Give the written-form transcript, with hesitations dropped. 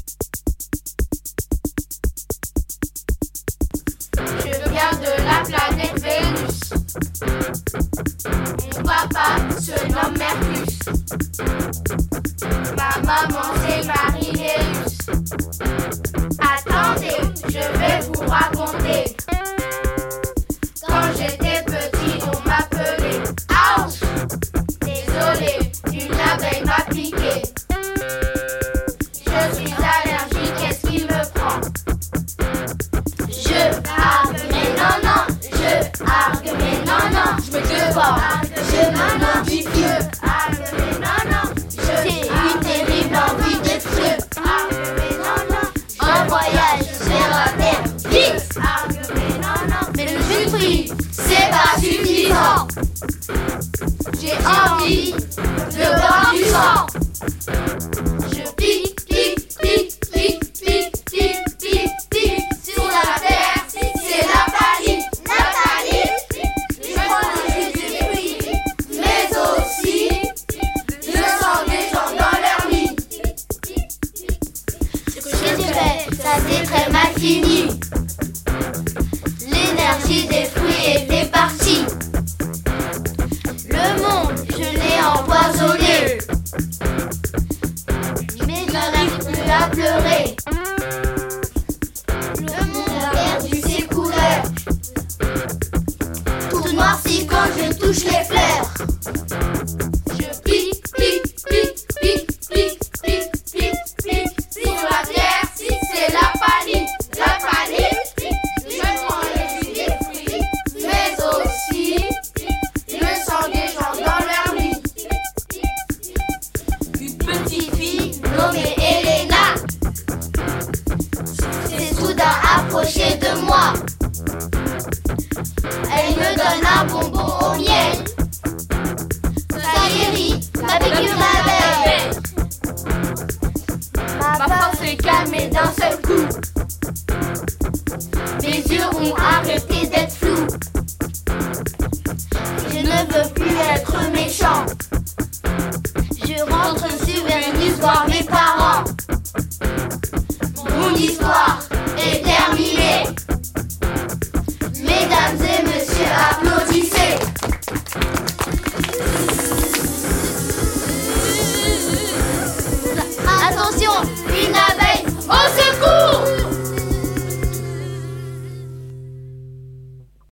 Je viens de la planète Vénus. Mon papa se nomme Mercus. Ma maman c'est Marie-Léus. Attendez, je vais vous raconter. Quand j'étais petit, on m'appelait Ouch. Désolé, une abeille m'a piqué. Je suis allergique, qu'est-ce qui me prend? Je argue mais non, non. Je argue mais non, non. Je me dévore, je me nomme du feu. Argue mais non, non. J'ai une terrible envie d'être feu. Argue mais non, non. En voyage vers la terre, vite. Argue mais non, non. Mais le jus de fruits, c'est pas suffisant. J'ai envie de boire du sang. Je pique, pique, pique, pique, pique, pique, pique, pique. Sur la terre, c'est la panique. La panique, je prends le jus du fruit, mais aussi le sang des gens dans leur lit. Ce que je dirais, ça c'est très mal fini. L'énergie des fruits était partie. Le monde, je l'ai empoisonné. Mais je n'arrive plus à pleurer. Le monde a perdu ses couleurs. Tout noirci quand je touche les fleurs. Je pique, pique, pique, pique, pique, pique, pique, pique. Sur la terre, c'est la panique. La panique, je prends le jus des fruits, mais aussi le sang des gens dans leur lit. Une petite fille nommée Elena s'est soudain approchée de moi. Elle me donne un bonbon au miel. Ça guérit la piqûre d'abeille. Ma peur s'est calmée d'un seul coup. Mes yeux ont arrêté d'être flous. Je ne veux plus être méchant. Je rentre sur Vénus voir mes parents. Mon histoire